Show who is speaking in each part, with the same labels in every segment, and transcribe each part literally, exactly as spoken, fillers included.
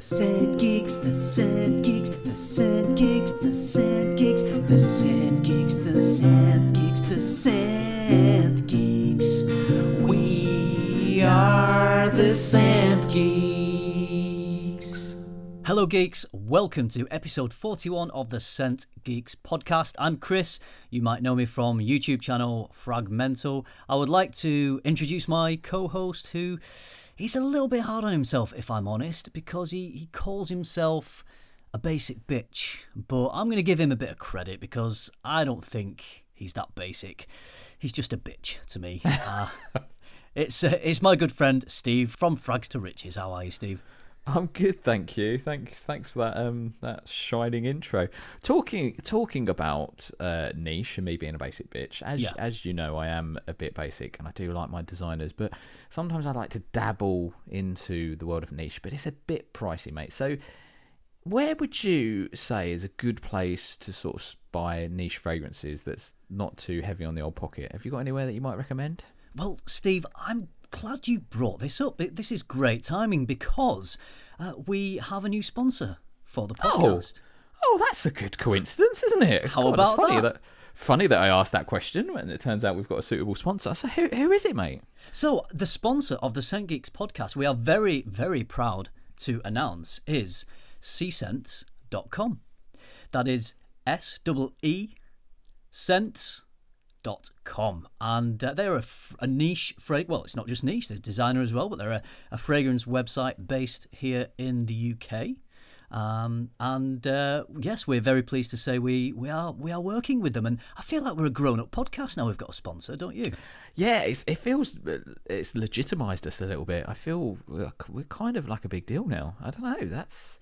Speaker 1: Scent Geeks, the Scent Geeks, the Scent Geeks, the Scent Geeks, the Scent Geeks, the Scent Geeks, the Scent Geeks. We are the Scent Geeks. Hello geeks, welcome to episode forty-one of the Scent Geeks podcast. I'm Chris. You might know me from YouTube channel Fragmental. I would like to introduce my co-host who... He's a little bit hard on himself, if I'm honest, because he, he calls himself a basic bitch. But I'm going to give him a bit of credit because I don't think he's that basic. He's just a bitch to me. uh, it's uh, it's my good friend Steve from Frags to Riches. How are you, Steve?
Speaker 2: I'm good, thank you. Thanks, thanks for that um that shining intro. Talking talking about uh, niche and me being a basic bitch. As
Speaker 1: Yeah.
Speaker 2: as you know, I am a bit basic, and I do like my designers, but sometimes I like to dabble into the world of niche. But it's a bit pricey, mate. So, where would you say is a good place to sort of buy niche fragrances that's not too heavy on the old pocket? Have you got anywhere that you might recommend?
Speaker 1: Well, Steve, I'm glad you brought this up. This is great timing because uh, we have a new sponsor for the podcast.
Speaker 2: Oh, that's a good coincidence, isn't it?
Speaker 1: How
Speaker 2: God,
Speaker 1: about
Speaker 2: it's funny
Speaker 1: that?
Speaker 2: that? Funny that I asked that question, and it turns out we've got a suitable sponsor. So who who is it, mate?
Speaker 1: So the sponsor of the Scent Geeks podcast, we are very, very proud to announce, is C scents dot com. That is S E E scents dot com, and uh, they're a, f- a niche fra- well it's not just niche, they're designer as well, but they're a, a fragrance website based here in the U K, um, and uh, yes, we're very pleased to say we we are we are working with them, and I feel like we're a grown-up podcast now. We've got a sponsor, don't you?
Speaker 2: Yeah, it, it feels it's legitimised us a little bit. I feel we're, we're kind of like a big deal now. I don't know. That's.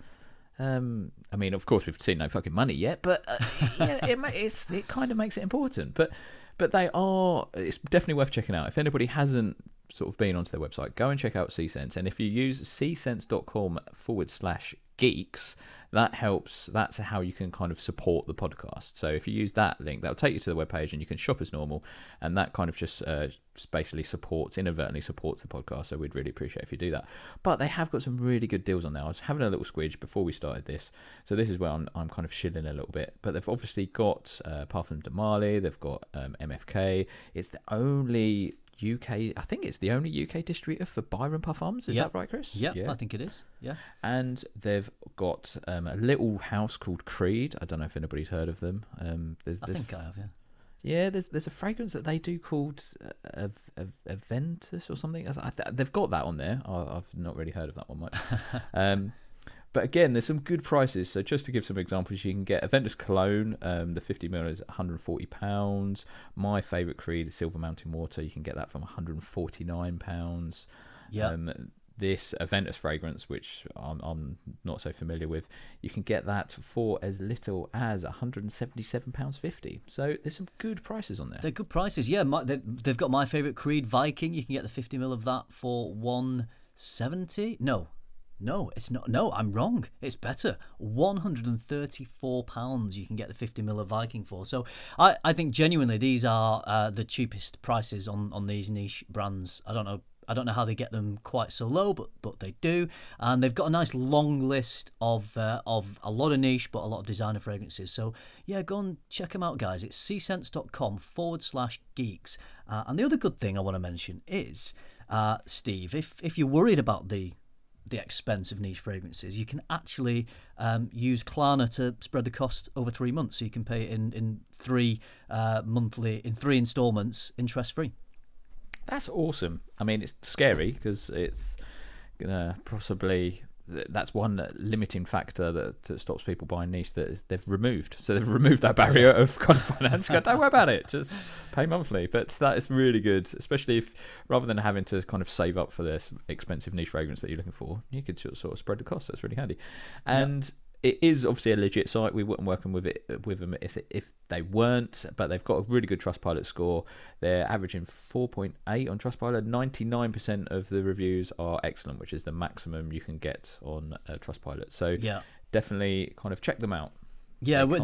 Speaker 2: Um, I mean, of course, we've seen no fucking money yet, but uh, yeah, it, ma- it's, it kind of makes it important. But but they are, it's definitely worth checking out. If anybody hasn't sort of been onto their website, go and check out C scents. And if you use c scents dot com forward slash geeks, that helps. That's how you can kind of support the podcast. So if you use that link, that'll take you to the webpage and you can shop as normal. And that kind of just uh, basically supports, inadvertently supports the podcast. So we'd really appreciate if you do that. But they have got some really good deals on there. I was having a little squidge before we started this. So this is where I'm, I'm kind of shilling a little bit. But they've obviously got uh, Parfum de Marly, they've got um, M F K. It's the only U K, I think it's the only U K distributor for Byron Parfums. Is
Speaker 1: Yep.
Speaker 2: that right, Chris?
Speaker 1: Yeah, I think it is. Yeah.
Speaker 2: And they've got um, a little house called Creed. I don't know if anybody's heard of them. Um, there's,
Speaker 1: I
Speaker 2: there's
Speaker 1: think I have, yeah.
Speaker 2: Yeah, there's there's a fragrance that they do called uh, Aventus or something. I th- they've got that on there. I, I've not really heard of that one much. um, but again, there's some good prices. So just to give some examples, you can get Aventus Cologne. Um, the fifty milliliters is one hundred forty pounds. My favourite Creed is Silver Mountain Water. You can get that from one hundred forty-nine pounds.
Speaker 1: Yeah.
Speaker 2: Um, this Aventus fragrance, which I'm, I'm not so familiar with, you can get that for as little as one hundred seventy-seven pounds fifty. So there's some good prices on there.
Speaker 1: They're good prices, yeah. My, they, they've got my favourite Creed Viking. You can get the fifty mil of that for one seventy. No, no, it's not. No, I'm wrong. It's better. one hundred thirty-four pounds you can get the fifty mil of Viking for. So I, I think genuinely these are uh, the cheapest prices on, on these niche brands. I don't know. I don't know how they get them quite so low, but but they do, and they've got a nice long list of uh, of a lot of niche, but a lot of designer fragrances. So yeah, go and check them out, guys. It's c scents dot com forward slash geeks. Uh, and the other good thing I want to mention is, uh, Steve, if if you're worried about the the expense of niche fragrances, you can actually um, use Klarna to spread the cost over three months. So you can pay it in in three uh, monthly in three installments, interest free.
Speaker 2: That's awesome. I mean, it's scary because it's gonna possibly that's one limiting factor that, that stops people buying niche that is, they've removed. So they've removed that barrier of kind of finance. Go, don't worry about it, just pay monthly. But that is really good, especially if rather than having to kind of save up for this expensive niche fragrance that you're looking for, you could sort of, sort of spread the cost. That's really handy. And yep. It is obviously a legit site. We wouldn't work with it with them if they weren't, but they've got a really good Trustpilot score. They're averaging four point eight on Trustpilot. ninety-nine percent of the reviews are excellent, which is the maximum you can get on uh, Trustpilot. So
Speaker 1: yeah,
Speaker 2: definitely kind of check them out.
Speaker 1: Yeah,
Speaker 2: they
Speaker 1: come,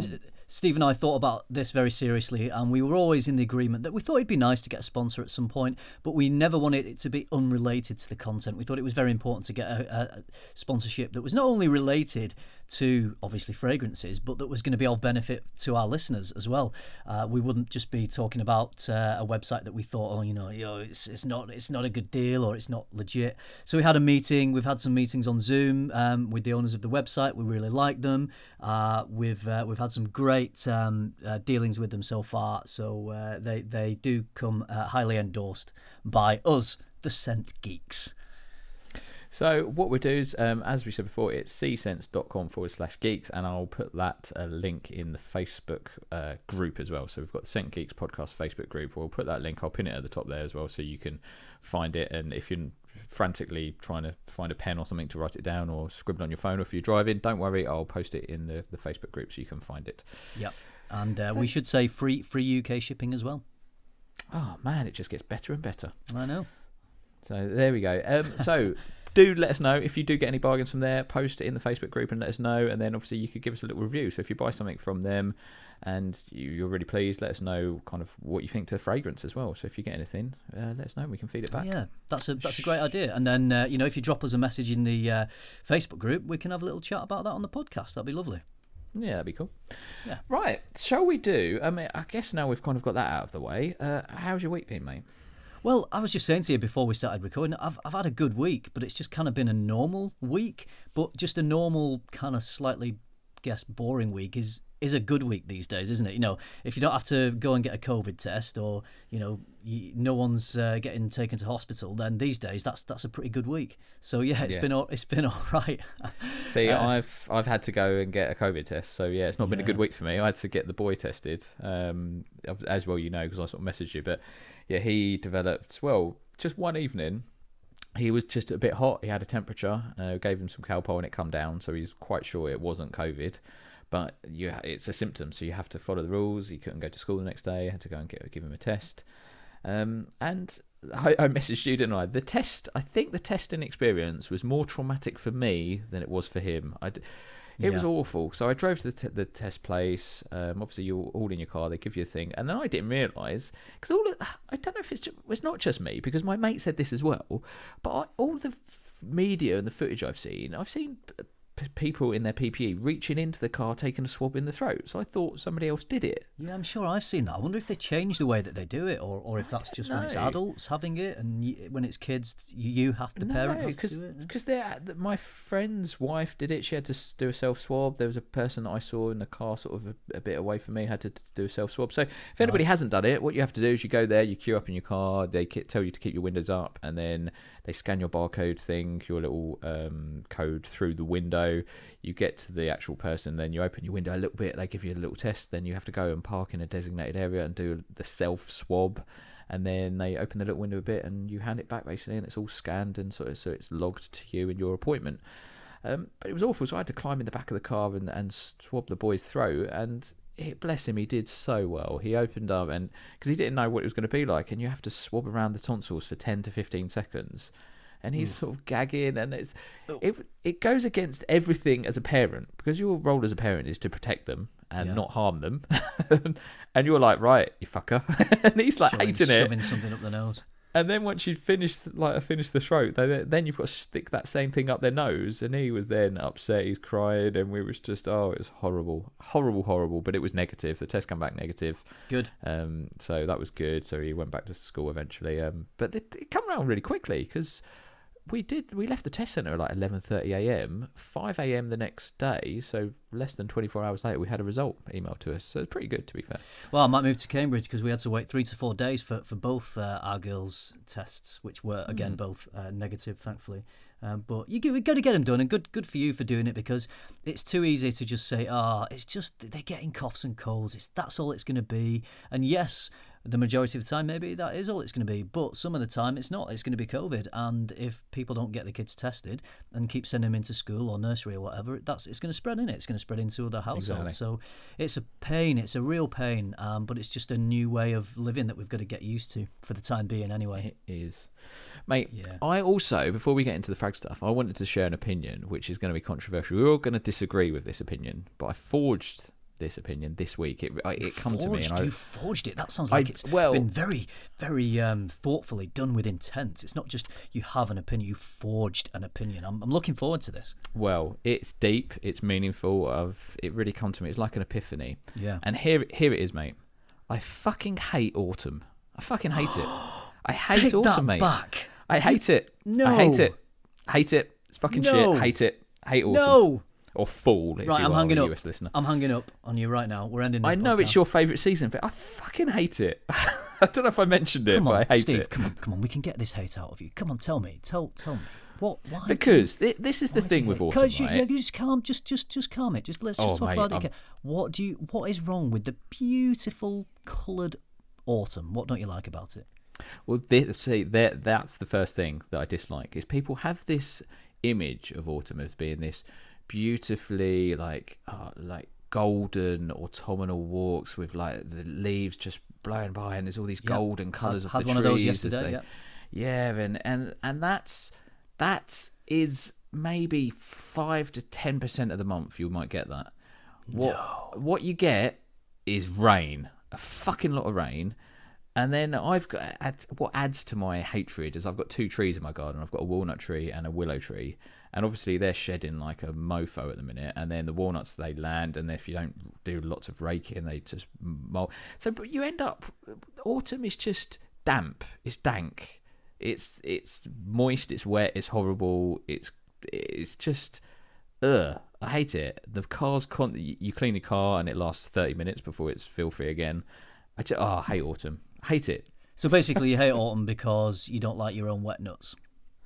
Speaker 1: Steve and I thought about this very seriously, and we were always in the agreement that we thought it'd be nice to get a sponsor at some point, but we never wanted it to be unrelated to the content. We thought it was very important to get a, a sponsorship that was not only related to, obviously, fragrances, but that was going to be of benefit to our listeners as well. Uh, we wouldn't just be talking about uh, a website that we thought, oh, you know, you know, it's it's not it's not a good deal or it's not legit. So we had a meeting. We've had some meetings on Zoom um, with the owners of the website. We really like them. Uh, we've uh, we've had some great um, uh, dealings with them so far. So uh, they they do come uh, highly endorsed by us, the Scent Geeks.
Speaker 2: So what we'll do is, um, as we said before, it's csense.com forward slash geeks, and I'll put that uh, link in the Facebook uh, group as well. So we've got the Scent Geeks podcast Facebook group. We'll put that link. I'll pin it at the top there as well, so you can find it. And if you're frantically trying to find a pen or something to write it down or scribble on your phone, or if you're driving, don't worry, I'll post it in the, the Facebook group so you can find it.
Speaker 1: Yep. And uh, we should say free free U K shipping as well.
Speaker 2: Oh, man, it just gets better and better.
Speaker 1: I know.
Speaker 2: So there we go. Um, so... Do let us know if you do get any bargains from there. Post it in the Facebook group and let us know. And then obviously you could give us a little review. So if you buy something from them and you, you're really pleased, let us know kind of what you think to the fragrance as well. So if you get anything, uh, let us know and we can feed it back.
Speaker 1: Yeah, that's a that's a great idea. And then uh, you know, if you drop us a message in the uh, Facebook group, we can have a little chat about that on the podcast. That'd be lovely.
Speaker 2: Yeah, that'd be cool.
Speaker 1: Yeah.
Speaker 2: Right. Shall we do? I mean, I guess now we've kind of got that out of the way. Uh, how's your week been, mate?
Speaker 1: Well, I was just saying to you before we started recording, I've I've had a good week, but it's just kind of been a normal week. But just a normal, kind of slightly, I guess, boring week is is a good week these days, isn't it? You know, if you don't have to go and get a COVID test, or you know, you, no one's uh, getting taken to hospital, then these days that's that's a pretty good week. So yeah, it's
Speaker 2: Yeah.
Speaker 1: been all, it's been all right.
Speaker 2: See,
Speaker 1: Uh,
Speaker 2: I've I've had to go and get a COVID test, so yeah, it's not been a good
Speaker 1: Yeah.
Speaker 2: week for me. I had to get the boy tested, um, as well, you know, because I sort of messaged you. But yeah, he developed, well, just one evening. He was just a bit hot. He had a temperature. Uh, gave him some Calpol and it come down, so he's quite sure it wasn't COVID. But you, it's a symptom, so you have to follow the rules. He couldn't go to school the next day. I had to go and get give him a test. Um, and I, I messaged you, didn't I? The test, I think the testing experience was more traumatic for me than it was for him. I, d- it was
Speaker 1: Yeah.
Speaker 2: awful. So I drove to the, t- the test place. Um, obviously, you're all in your car. They give you a thing. And then I didn't realise, because all of, I don't know if it's just, it's not just me, because my mate said this as well, but I, all the f- media and the footage I've seen, I've seen p- p- people in their P P E reaching into the car, taking a swab in the throat. So I thought somebody else did it.
Speaker 1: Yeah, I'm sure I've seen that. I wonder if they changed the way that they do it, or, or if that's just when it's
Speaker 2: know.
Speaker 1: adults having it, and you, when it's kids, you, you have the parent has to do it.
Speaker 2: because my friend's wife did it. She had to s- do a self swab. There was a person that I saw in the car, sort of a, a bit away from me, had to t- do a self swab. So if anybody hasn't done it, what you have to do is you go there, you queue up in your car. They ki- tell you to keep your windows up, and then they scan your barcode thing, your little um, code through the window. You get to the actual person, then you open your window a little bit. They give you a little test. Then you have to go and park in a designated area and do the self swab. And then they open the little window a bit and you hand it back basically, and it's all scanned and so, so it's logged to you and your appointment. Um, but it was awful, so I had to climb in the back of the car and, and swab the boy's throat, and it, bless him, he did so well. He opened up, and because he didn't know what it was going to be like, and you have to swab around the tonsils for ten to fifteen seconds. And he's sort of gagging, and it's it it goes against everything as a parent, because your role as a parent is to protect them and
Speaker 1: Yeah.
Speaker 2: not harm them. And you're like, right, you fucker, and he's like
Speaker 1: Shoving,
Speaker 2: hating it.
Speaker 1: shoving something up the nose.
Speaker 2: And then once you finish like finish the throat, then then you've got to stick that same thing up their nose. And he was then upset, he's crying, and we was just oh, it was horrible, horrible, horrible. But it was negative. The test came back negative.
Speaker 1: Good.
Speaker 2: Um, so that was good. So he went back to school eventually. Um, but it, it came around really quickly because we did. We left the test centre at like eleven thirty a.m. five a.m. the next day. So less than twenty-four hours later, we had a result emailed to us. So it's pretty good, to be fair.
Speaker 1: Well, I might move to Cambridge because we had to wait three to four days for, for both uh, our girls' tests, which were, again,
Speaker 2: Mm.
Speaker 1: both uh, negative, thankfully. Um, but you we've got to get them done, and good good for you for doing it, because it's too easy to just say, oh, it's just they're getting coughs and colds. It's That's all it's going to be. And yes, the majority of the time, maybe that is all it's going to be. But some of the time, it's not. It's going to be COVID. And if people don't get the kids tested and keep sending them into school or nursery or whatever, that's it's going to spread in it. It's going to spread into other households.
Speaker 2: Exactly.
Speaker 1: So it's a pain. It's a real pain. Um, but it's just a new way of living that we've got to get used to for the time being, anyway.
Speaker 2: It is. Mate,
Speaker 1: Yeah.
Speaker 2: I also, before we get into the frag stuff, I wanted to share an opinion which is going to be controversial. We're all going to disagree with this opinion, but I forged this opinion this week. It I,
Speaker 1: You
Speaker 2: it come to me,
Speaker 1: forged-
Speaker 2: and I
Speaker 1: you forged it. That sounds
Speaker 2: I-
Speaker 1: like it's
Speaker 2: well-
Speaker 1: been very, very um, thoughtfully done with intent. It's not just you have an opinion; you forged an opinion. I'm, I'm looking forward to this.
Speaker 2: well, it's deep, it's meaningful. Of it really come to me. It's like an epiphany.
Speaker 1: Yeah.
Speaker 2: And here, here it is, mate. I fucking hate autumn. I fucking hate it. I hate
Speaker 1: Take
Speaker 2: autumn,
Speaker 1: that
Speaker 2: mate.
Speaker 1: back.
Speaker 2: I hate it.
Speaker 1: No.
Speaker 2: I hate it. Hate it. It's fucking
Speaker 1: No.
Speaker 2: shit. Hate it. Hate autumn.
Speaker 1: No.
Speaker 2: Or fall, if
Speaker 1: Right,
Speaker 2: you
Speaker 1: I'm
Speaker 2: are
Speaker 1: hanging
Speaker 2: a
Speaker 1: up.
Speaker 2: U S listener.
Speaker 1: I'm hanging up on you right now. We're ending this
Speaker 2: I know it's
Speaker 1: podcast.
Speaker 2: your favourite season, but I fucking hate it. I don't know if I mentioned it,
Speaker 1: Come on,
Speaker 2: but I hate
Speaker 1: Steve.
Speaker 2: it.
Speaker 1: Come on, come on. We can get this hate out of you. Come on, tell me. Tell, tell me. What? Why?
Speaker 2: Because thi- this is the
Speaker 1: why do
Speaker 2: thing
Speaker 1: you
Speaker 2: with
Speaker 1: hate-
Speaker 2: autumn,
Speaker 1: Cause you,
Speaker 2: right?
Speaker 1: yeah, you just calm. Just, just, just calm it. Just let's just
Speaker 2: Oh,
Speaker 1: talk
Speaker 2: mate,
Speaker 1: about it.
Speaker 2: I'm-
Speaker 1: again. What do you? What is wrong with the beautiful coloured autumn? What don't you like about it?
Speaker 2: Well, this, see, that that's the first thing that I dislike is people have this image of autumn as being this beautifully like uh, like golden autumnal walks with like the leaves just blowing by, and there's all these
Speaker 1: Yeah.
Speaker 2: golden colours
Speaker 1: I
Speaker 2: of
Speaker 1: had
Speaker 2: the
Speaker 1: one
Speaker 2: trees.
Speaker 1: of those
Speaker 2: as
Speaker 1: yesterday.
Speaker 2: they-
Speaker 1: Yeah.
Speaker 2: Yeah, and and and that's that is maybe five to ten percent of the month you might get that. What what you get is rain, a fucking lot of rain, and then I've got add, what adds to my hatred is I've got two trees in my garden. I've got a walnut tree and a willow tree, and obviously they're shedding like a mofo at the minute. And then the walnuts they land, and if you don't do lots of raking, they just mold. So, but you end up autumn is just damp. It's dank. It's it's moist. It's wet. It's horrible. It's it's just ugh. I hate it. The car's con. You clean the car and it lasts thirty minutes before it's filthy again. I just oh, I hate autumn. I hate it.
Speaker 1: So basically, you hate autumn because you don't like your own wet nuts.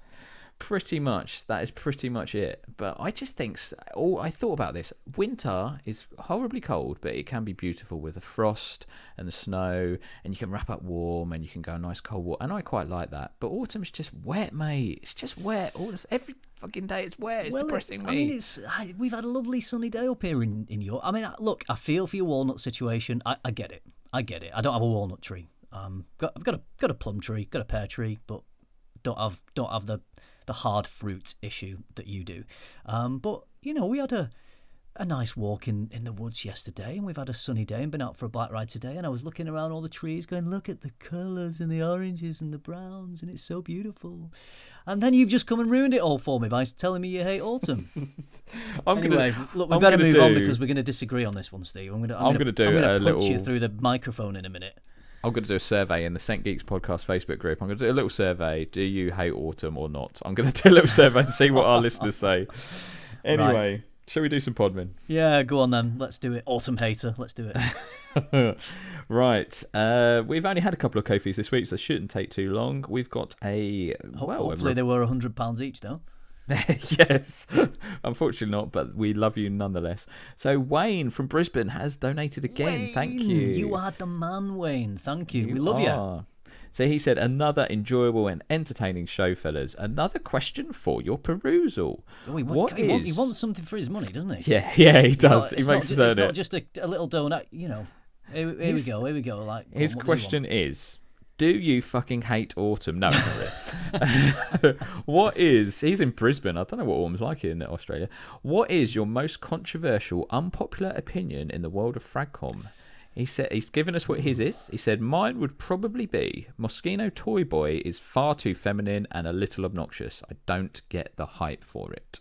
Speaker 2: Pretty much. That is pretty much it. But I just think. s- Oh, I thought about this. Winter is horribly cold, but it can be beautiful with the frost and the snow, and you can wrap up warm, and you can go nice cold water. And I quite like that. But autumn's just wet, mate. It's just wet. All this every fucking day. It's wet. It's
Speaker 1: well,
Speaker 2: depressing
Speaker 1: it,
Speaker 2: me.
Speaker 1: I mean, it's I, we've had a lovely sunny day up here in in York. I mean, I- look, I feel for your walnut situation. I, I get it. I get it. I don't have a walnut tree. Um, got, I've got a got a plum tree, got a pear tree, but don't have don't have the the hard fruit issue that you do. Um, but you know, we had a a nice walk in, in the woods yesterday, and we've had a sunny day and been out for a bike ride today. And I was looking around all the trees, going, look at the colours and the oranges and the browns, and it's so beautiful. And then you've just come and ruined it all for me by telling me you hate autumn.
Speaker 2: I'm
Speaker 1: Anyway,
Speaker 2: gonna
Speaker 1: look, we
Speaker 2: I'm
Speaker 1: better
Speaker 2: gonna
Speaker 1: move on
Speaker 2: do-
Speaker 1: because we're going to disagree on this one, Steve. I'm going to. I'm,
Speaker 2: I'm
Speaker 1: gonna,
Speaker 2: gonna do
Speaker 1: I'm gonna
Speaker 2: a
Speaker 1: punch you
Speaker 2: little-
Speaker 1: through the microphone in a minute.
Speaker 2: I'm going to do a survey in the Saint Geeks Podcast Facebook group. I'm going to do a little survey. Do you hate autumn or not? I'm going to do a little survey and see what our listeners say. Anyway, shall we do some podmin?
Speaker 1: Yeah, go on then. Let's do it. Autumn hater. Let's do it.
Speaker 2: Right. Uh, we've only had a couple of Ko-Fis this week, so it shouldn't take too long. We've got a...
Speaker 1: Ho-
Speaker 2: well, a
Speaker 1: Hopefully they were one hundred pounds each, though.
Speaker 2: yes, unfortunately not, but we love you nonetheless. So Wayne from Brisbane has donated again. Thank
Speaker 1: Wayne,
Speaker 2: you.
Speaker 1: You are the man, Wayne. Thank you. we love you.
Speaker 2: are. So he said, another enjoyable and entertaining show, fellas. Another question for your perusal.
Speaker 1: Oh, he,
Speaker 2: What
Speaker 1: want, he, want- he
Speaker 2: is-
Speaker 1: wants something for his money, doesn't he?
Speaker 2: Yeah, yeah, he
Speaker 1: You know,
Speaker 2: does. he
Speaker 1: it's
Speaker 2: makes
Speaker 1: not,
Speaker 2: us
Speaker 1: It's
Speaker 2: earn
Speaker 1: not
Speaker 2: it.
Speaker 1: just a, a little donut, you know. Here, here we
Speaker 2: His-
Speaker 1: go. Here we go. Like go
Speaker 2: His
Speaker 1: on, what does he
Speaker 2: question
Speaker 1: want?
Speaker 2: is, do you fucking hate autumn? No, it's not really. What is... He's in Brisbane. I don't know what autumn's like in Australia. What is your most controversial, unpopular opinion in the world of Fragcom? He said he's given us what his is. He said mine would probably be Moschino Toy Boy is far too feminine and a little obnoxious. I don't get the hype for it.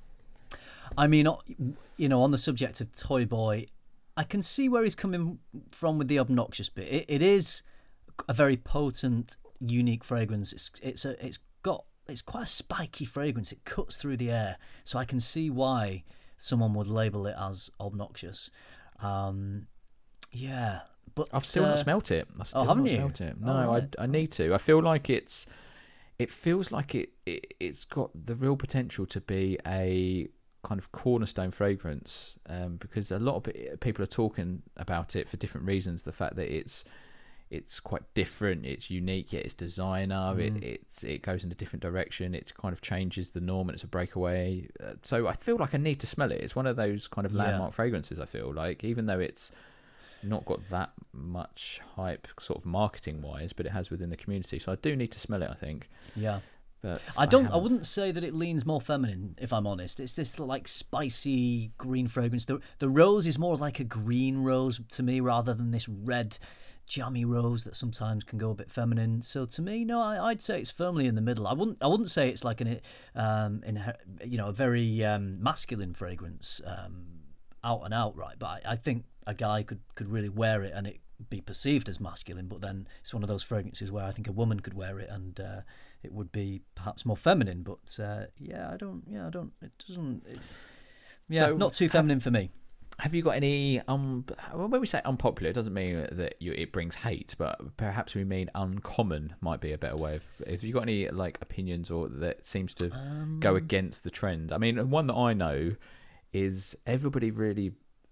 Speaker 1: I mean, uh, you know, on the subject of Toy Boy, I can see where he's coming from with the obnoxious bit. It, it is a very potent, unique fragrance. It's it's a it's got it's quite a spiky fragrance. It cuts through the air, so I can see why someone would label it as obnoxious. Um, yeah, but
Speaker 2: I've still
Speaker 1: uh,
Speaker 2: not smelt it. I've still
Speaker 1: haven't
Speaker 2: not
Speaker 1: you?
Speaker 2: smelt it. No,
Speaker 1: Oh, right.
Speaker 2: I, I need to. I feel like it's. It feels like it, it. It's got the real potential to be a kind of cornerstone fragrance, um, because a lot of pe- people are talking about it for different reasons. The fact that it's. It's quite different. It's unique, yet it's designer.
Speaker 1: Mm.
Speaker 2: It it's it goes in a different direction. It kind of changes the norm, and it's a breakaway. Uh, so I feel like I need to smell it. It's one of those kind of
Speaker 1: Yeah.
Speaker 2: landmark fragrances. I feel like, even though it's not got that much hype, sort of marketing wise, but it has within the community. So I do need to smell it. I think.
Speaker 1: Yeah.
Speaker 2: But
Speaker 1: I don't. I,
Speaker 2: haven't.
Speaker 1: wouldn't say that it leans more feminine, if I'm honest. It's this like spicy green fragrance. The the rose is more like a green rose to me, rather than this red, jammy rose that sometimes can go a bit feminine. So to me, no, I, I'd say it's firmly in the middle. I wouldn't. I wouldn't say it's like an, um, in you know, a very um, masculine fragrance, um, out and out, right? But I, I think a guy could could really wear it and it be perceived as masculine, but then it's one of those fragrances where I think a woman could wear it and uh, it would be perhaps more feminine. But uh, yeah, I don't. Yeah, I don't. It doesn't. It, yeah,
Speaker 2: So
Speaker 1: not too feminine
Speaker 2: have,
Speaker 1: for me.
Speaker 2: Have you got any? Um, when we say unpopular, it doesn't mean that you, it brings hate, but perhaps we mean uncommon might be a better way of. Have you got any like opinions or that seems to
Speaker 1: Um,
Speaker 2: go against the trend? I mean, one that I know is everybody really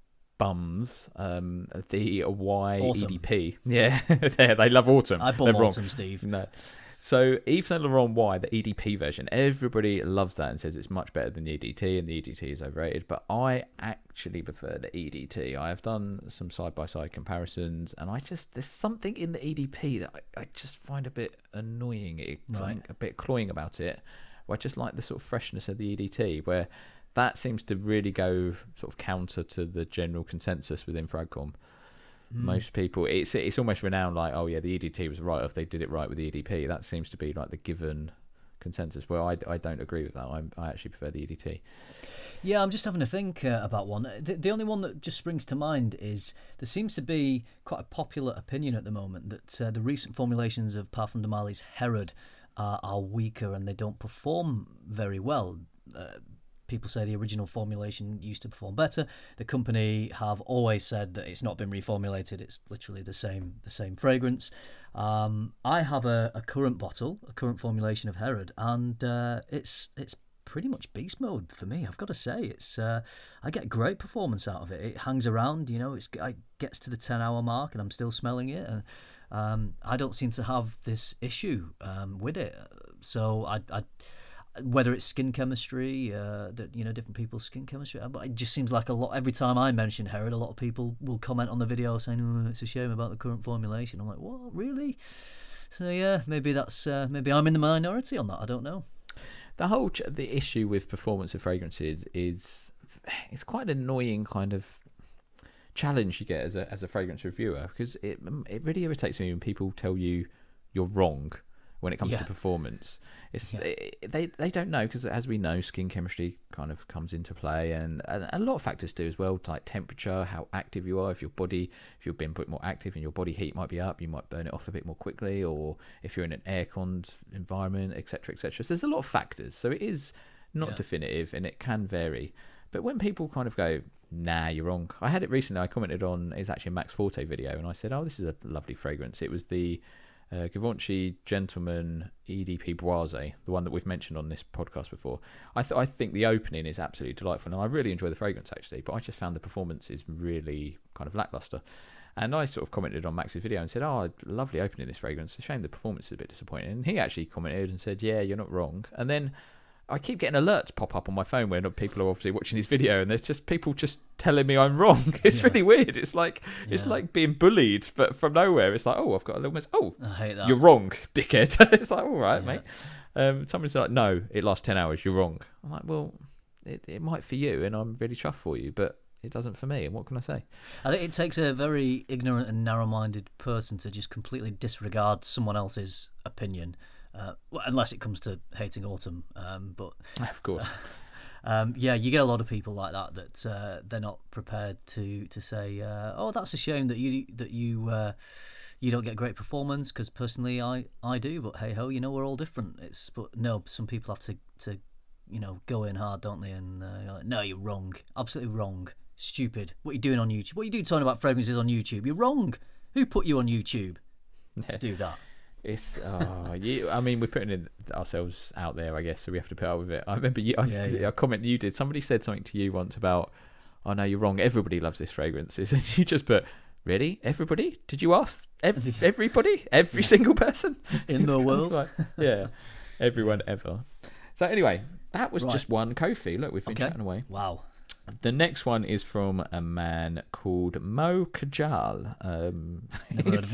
Speaker 2: bums um the Y
Speaker 1: Autumn.
Speaker 2: E D P. Yeah, they they love autumn.
Speaker 1: I bum
Speaker 2: They're wrong.
Speaker 1: autumn, Steve.
Speaker 2: No. So Yves Saint Laurent Y, the E D P version, everybody loves that and says it's much better than the E D T, and the E D T is overrated. But I actually prefer the E D T. I have done some side by side comparisons, and I just there's something in the E D P that I, I just find a bit annoying. It's
Speaker 1: Right.
Speaker 2: like a bit cloying about it. I just like the sort of freshness of the E D T, where that seems to really go sort of counter to the general consensus within Fragcom.
Speaker 1: Mm.
Speaker 2: Most people, it's it's almost renowned like, oh yeah, the E D T was right if they did it right with the E D P. That seems to be like the given consensus. Well, I, I don't agree with that. I I actually prefer the E D T.
Speaker 1: Yeah, I'm just having to think uh, about one. The, the only one that just springs to mind is there seems to be quite a popular opinion at the moment that uh, the recent formulations of Parfum de Marly's Herod are, are weaker and they don't perform very well. Uh, People say the original formulation used to perform better. The company have always said that it's not been reformulated. It's literally the same the same fragrance. Um, I have a, a current bottle, a current formulation of Herod, and uh, it's it's pretty much beast mode for me. I've got to say, it's uh, I get great performance out of it. It hangs around, you know. It's it gets to the ten hour mark, and I'm still smelling it, and um, I don't seem to have this issue um, with it. So I. I whether it's skin chemistry, uh, that you know, different people's skin chemistry, but it just seems like a lot. Every time I mention Herod, a lot of people will comment on the video saying, "Oh, it's a shame about the current formulation." I'm like, "What, really?" So yeah, maybe that's uh, maybe I'm in the minority on that. I don't know.
Speaker 2: The whole ch- the issue with performance of fragrances is it's quite an annoying kind of challenge you get as a as a fragrance reviewer, because it it really irritates me when people tell you you're wrong when it comes
Speaker 1: Yeah.
Speaker 2: to performance. It's
Speaker 1: Yeah.
Speaker 2: they, they they don't know, because as we know, skin chemistry kind of comes into play, and, and a lot of factors do as well, like temperature, how active you are. If your body, if you've been a bit more active and your body heat might be up, you might burn it off a bit more quickly, or if you're in an air-conned environment, etc, etc. So there's a lot of factors, so it is not
Speaker 1: Yeah.
Speaker 2: definitive and it can vary. But when people kind of go, nah, you're wrong. I had it recently. I commented on, it's actually a Max Forte video, and I said, oh, this is a lovely fragrance. It was the Uh, Givenchy Gentleman E D P Boise, the one that we've mentioned on this podcast before. I th- I think the opening is absolutely delightful, and I really enjoy the fragrance actually, but I just found the performance is really kind of lackluster. And I sort of commented on Max's video and said, oh, lovely opening this fragrance. It's a shame the performance is a bit disappointing. And he actually commented and said, yeah, you're not wrong. And then I keep getting alerts pop up on my phone when people are obviously watching his video, and there's just people just telling me I'm wrong. It's
Speaker 1: Yeah.
Speaker 2: really weird. It's like it's
Speaker 1: Yeah.
Speaker 2: like being bullied, but from nowhere. It's like, oh, I've got a little mess. Oh,
Speaker 1: I hate that.
Speaker 2: you're wrong, dickhead. It's like, all right,
Speaker 1: Yeah.
Speaker 2: mate. Um, someone's like, no, it lasts ten hours. You're wrong. I'm like, well, it, it might for you, and I'm really chuffed for you, but it doesn't for me. And what can I say?
Speaker 1: I think it takes a very ignorant and narrow-minded person to just completely disregard someone else's opinion. Uh, well, unless it comes to hating autumn, um, but
Speaker 2: Of course.
Speaker 1: um, yeah, you get a lot of people like that that uh, they're not prepared to to say, uh, "Oh, that's a shame that you that you uh, you don't get great performance." Because personally, I, I do, but hey ho, you know, we're all different. It's but no, some people have to, to you know go in hard, don't they? And uh, you're like, no, you're wrong, absolutely wrong, stupid. What are you doing on YouTube? What are you doing talking about fragrances on YouTube? You're wrong. Who put you on YouTube to do that?
Speaker 2: It's oh, you. I mean, we're putting in ourselves out there, I guess, so we have to put up with it. I remember you. I,
Speaker 1: Yeah, yeah.
Speaker 2: a comment you did. Somebody said something to you once about, "Oh no, you're wrong. Everybody loves this fragrance." And you just put, "Really? Everybody? Did you ask ev- everybody? Every single person
Speaker 1: In the
Speaker 2: It's kind of
Speaker 1: world?
Speaker 2: like, yeah, everyone ever." So anyway, that was
Speaker 1: Right.
Speaker 2: just one Kofi. Look, we've been
Speaker 1: Okay.
Speaker 2: chatting away.
Speaker 1: Wow.
Speaker 2: The next one is from a man called Mo Kajal. Um,
Speaker 1: Never heard of
Speaker 2: he's-
Speaker 1: him.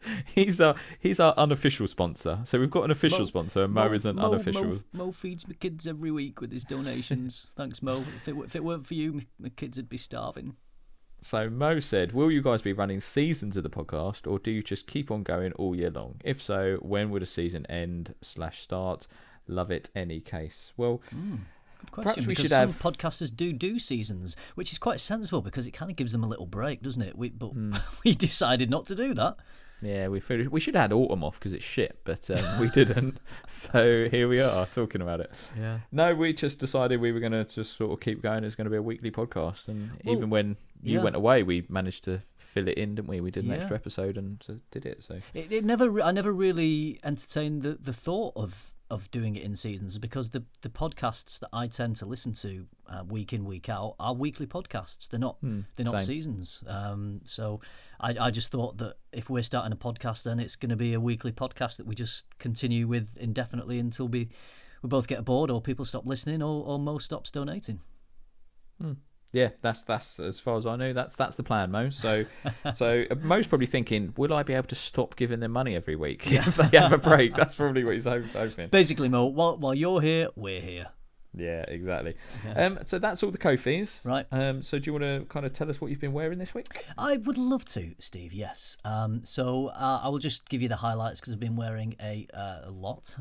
Speaker 2: he's our he's our unofficial sponsor. So we've got an official
Speaker 1: Mo,
Speaker 2: sponsor, and Mo, Mo is an
Speaker 1: Mo,
Speaker 2: unofficial.
Speaker 1: Mo, Mo feeds my kids every week with his donations. Thanks, Mo. If it, if it weren't for you, my kids would be starving.
Speaker 2: So Mo said, will you guys be running seasons of the podcast, or do you just keep on going all year long? If so, when would a season end slash start? Love it, any case. Well,
Speaker 1: mm, good question.
Speaker 2: Perhaps we
Speaker 1: because
Speaker 2: should
Speaker 1: some
Speaker 2: have
Speaker 1: podcasters do do seasons, which is quite sensible because it kind of gives them a little break, doesn't it? We, but
Speaker 2: mm.
Speaker 1: we decided not to do that.
Speaker 2: Yeah, we finished. We should have had autumn off because it's shit, but um, we didn't. So here we are talking about it.
Speaker 1: Yeah.
Speaker 2: No, we just decided we were going to just sort of keep going. It's going to be a weekly podcast, and
Speaker 1: well,
Speaker 2: even when you
Speaker 1: yeah.
Speaker 2: went away, we managed to fill it in, didn't we? We did an
Speaker 1: yeah.
Speaker 2: extra episode and uh, did it. So
Speaker 1: it, it never. I never really entertained the, the thought of. of doing it in seasons because the the podcasts that I tend to listen to uh, week in week out are weekly podcasts. They're not
Speaker 2: hmm,
Speaker 1: they're not
Speaker 2: same.
Speaker 1: seasons. Um, so I I just thought that if we're starting a podcast, then it's going to be a weekly podcast that we just continue with indefinitely until we we both get bored or people stop listening or or Mo stops donating.
Speaker 2: Hmm. Yeah, that's that's as far as I know. That's that's the plan, Mo. So, so Mo's probably thinking, will I be able to stop giving them money every week if they have a break? That's probably what he's hoping.
Speaker 1: Basically, Mo, while while you're here, we're here.
Speaker 2: Yeah, exactly.
Speaker 1: Yeah.
Speaker 2: Um, so that's all the Ko-fis.
Speaker 1: Right.
Speaker 2: Um, so do you want to kind of tell us what you've been wearing this week?
Speaker 1: I would love to, Steve. Yes. Um, so uh, I will just give you the highlights because I've been wearing a, uh, a lot.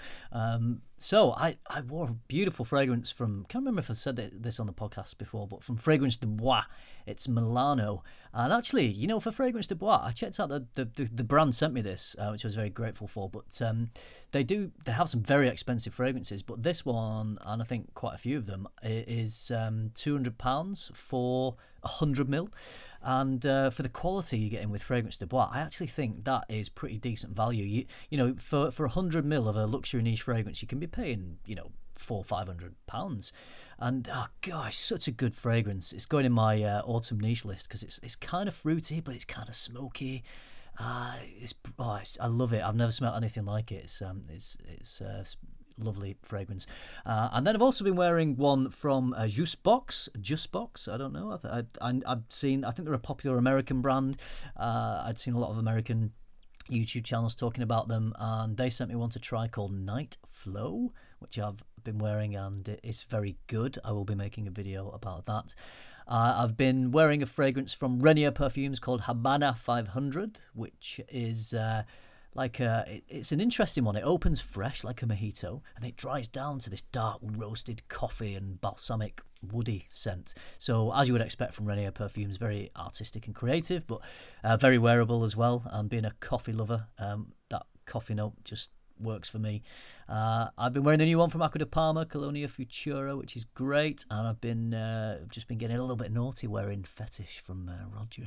Speaker 1: um, so I, I wore a beautiful fragrance from, can't remember if I said this on the podcast before, but from Fragrance de Bois. It's Milano. And actually, you know, for Fragrance de Bois, I checked out the the, the, the brand sent me this, uh, which I was very grateful for. But um, they do they have some very expensive fragrances. But this one, and I think quite a few of them, is um, two hundred pounds for one hundred mil. And uh, for the quality you're getting with Fragrance de Bois, I actually think that is pretty decent value. You you know, for for one hundred mil of a luxury niche fragrance, you can be paying, you know, four or five hundred pounds. And oh gosh, such a good fragrance. It's going in my uh, autumn niche list because it's it's kind of fruity, but it's kind of smoky. Uh, it's, oh, it's I love it. I've never smelled anything like it. It's um, it's it's uh, lovely fragrance. Uh, and then I've also been wearing one from uh, Juicebox. Juicebox. I don't know. I, I I've seen. I think they're a popular American brand. Uh, I'd seen a lot of American YouTube channels talking about them, and they sent me one to try called Night Flow, which I've been wearing, and it's very good. I will be making a video about that. Uh, I've been wearing a fragrance from Renier Perfumes called Habana five hundred, which is uh, like a, it's an interesting one. It opens fresh like a mojito, and it dries down to this dark roasted coffee and balsamic woody scent. So as you would expect from Renier Perfumes, very artistic and creative, but uh, very wearable as well. And being a coffee lover, um, that coffee note just works for me. Uh, I've been wearing the new one from Acqua di Parma, Colonia Futura, which is great, and I've been uh, just been getting a little bit naughty wearing Fetish from uh, Roger.